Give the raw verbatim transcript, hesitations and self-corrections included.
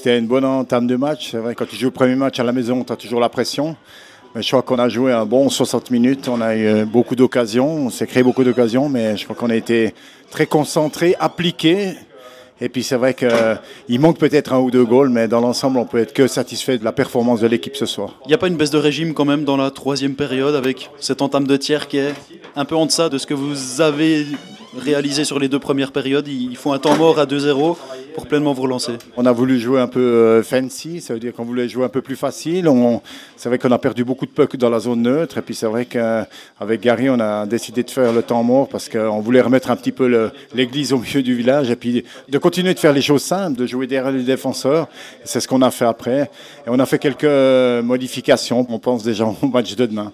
c'était une bonne entame de match. C'est vrai, quand tu joues le premier match à la maison, tu as toujours la pression. Mais je crois qu'on a joué un bon soixante minutes. On a eu beaucoup d'occasions. On s'est créé beaucoup d'occasions, mais je crois qu'on a été très concentrés, appliqués. Et puis c'est vrai qu'il manque peut-être un ou deux goals, mais dans l'ensemble, on peut être que satisfait de la performance de l'équipe ce soir. Il n'y a pas une baisse de régime quand même dans la troisième période avec cette entame de tiers qui est un peu en deçà de ce que vous avez réalisé sur les deux premières périodes. Il faut un temps mort à deux zéro pour pleinement vous relancer. On a voulu jouer un peu euh, fancy, ça veut dire qu'on voulait jouer un peu plus facile. On, c'est vrai qu'on a perdu beaucoup de pucks dans la zone neutre. Et puis c'est vrai qu'avec Gary, on a décidé de faire le temps mort parce qu'on voulait remettre un petit peu le, l'église au milieu du village et puis de continuer de faire les choses simples, de jouer derrière les défenseurs. Et c'est ce qu'on a fait après. Et on a fait quelques modifications. On pense déjà au match de demain.